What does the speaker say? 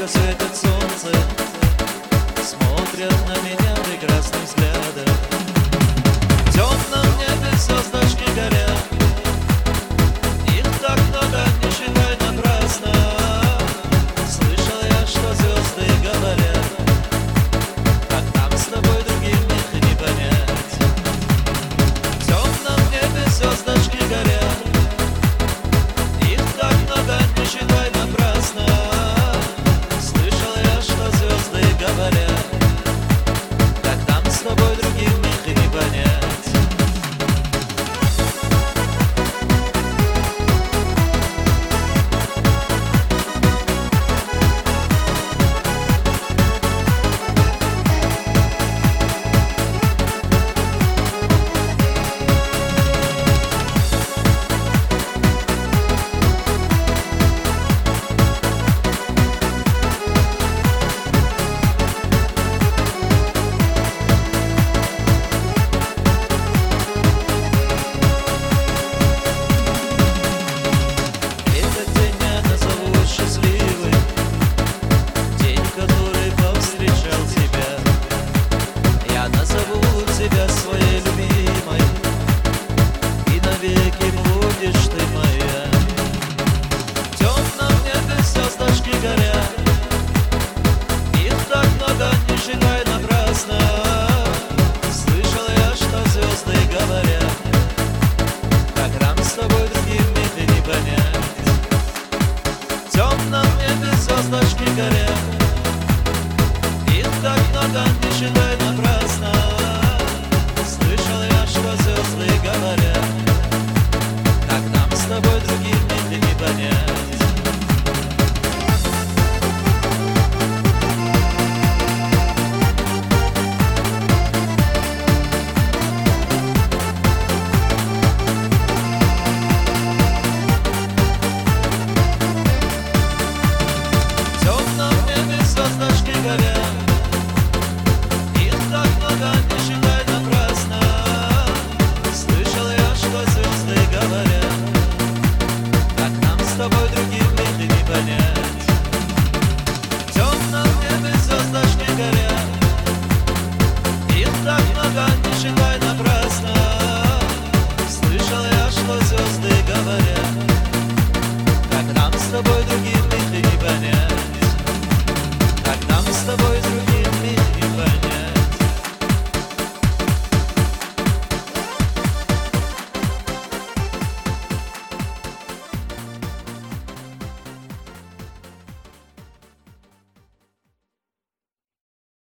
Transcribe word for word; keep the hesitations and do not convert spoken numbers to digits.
светит солнце, смотрят на меня прекрасным взглядом. В темном небе звездочки горят, их так много, не считай напрасно. Слышал я, что звезды говорят, как нам с тобой другим их не понять. В темном небе звездочки горят, их так много, не считай напрасно. Слышал я, что звезды говорят, как нам с тобой другим их не понять. Тебя своей любимой, и навеки будешь ты моя. В темном небе звездочки горят, их так много, не считай напрасно. Слышал я, что звезды говорят, как нам с тобой другим их не понять. В темном небе звездочки горят, их так много, не считай напрасно. Слышал я, что звезды говорят, как нам с тобой другим их не понять. В темном небе звездочки горят, их так много, не считай напрасно. Слышал я, что звезды говорят, как нам с тобой другим их не понять. В темном небе звездочки горят, их так много, не считай напрасно. Слышал я, что звезды говорят,